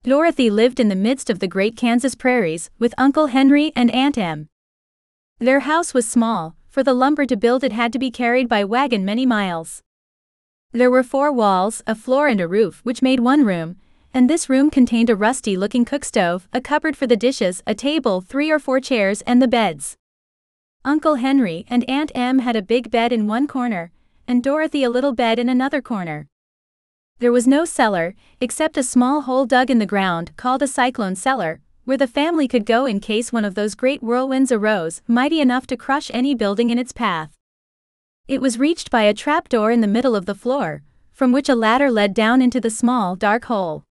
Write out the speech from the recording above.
Dorothy lived in the midst of the great Kansas prairies with Uncle Henry and Aunt Em. Their house was small, for the lumber to build it had to be carried by wagon many miles. There were 4 walls, a floor and a roof which made one room, and this room contained a rusty-looking cookstove, a cupboard for the dishes, a table, 3 or 4 chairs, and the beds. Uncle Henry and Aunt Em had a big bed in one corner, and Dorothy a little bed in another corner. There was no cellar, except a small hole dug in the ground called a cyclone cellar, where the family could go in case one of those great whirlwinds arose, mighty enough to crush any building in its path. It was reached by a trapdoor in the middle of the floor, from which a ladder led down into the small, dark hole.